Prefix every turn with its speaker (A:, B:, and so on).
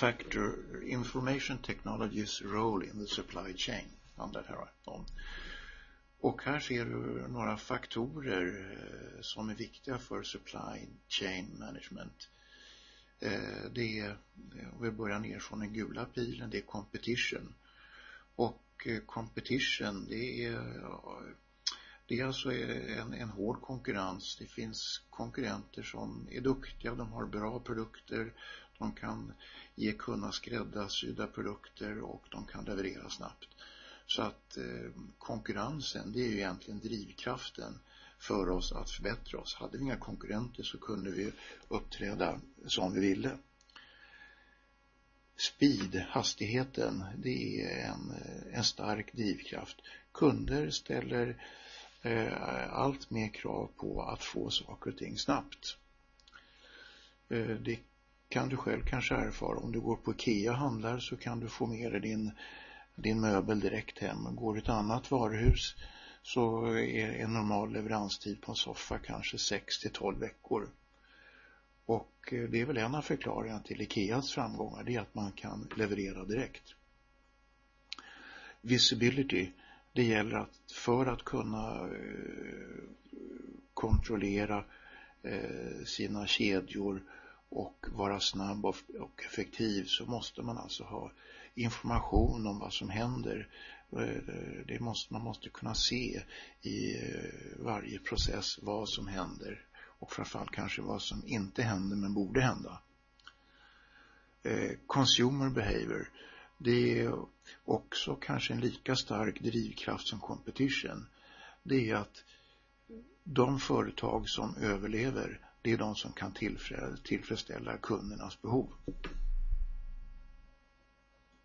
A: factor information technologies role in the supply chain handlar det här om. Och här ser du några faktorer som är viktiga för supply chain management. Det är, vi börjar ner från den gula pilen, det är competition. Och competition, det är alltså en hård konkurrens. Det finns konkurrenter som är duktiga, de har bra produkter, de kan ge kunna skräddarsydda produkter och de kan leverera snabbt. Så att konkurrensen, det är ju egentligen drivkraften för oss att förbättra oss. Hade vi inga konkurrenter så kunde vi uppträda som vi ville. Speed, hastigheten, det är en stark drivkraft. Kunder ställer allt mer krav på att få saker och ting snabbt. Det kan du själv kanske erfara. Om du går på IKEA och handlar så kan du få med dig din möbel direkt hem. Går du ett annat varuhus så är en normal leveranstid på en soffa kanske 6-12 veckor. Och det är väl en av förklaringarna till IKEAs framgångar, det är att man kan leverera direkt. Visibility, det gäller att för att kunna kontrollera sina kedjor och vara snabb och effektiv så måste man alltså ha information om vad som händer. Man måste kunna se i varje process vad som händer och framförallt kanske vad som inte händer men borde hända. Consumer behavior, det är också kanske en lika stark drivkraft som competition. Det är att de företag som överlever, det är de som kan tillfredsställa kundernas behov.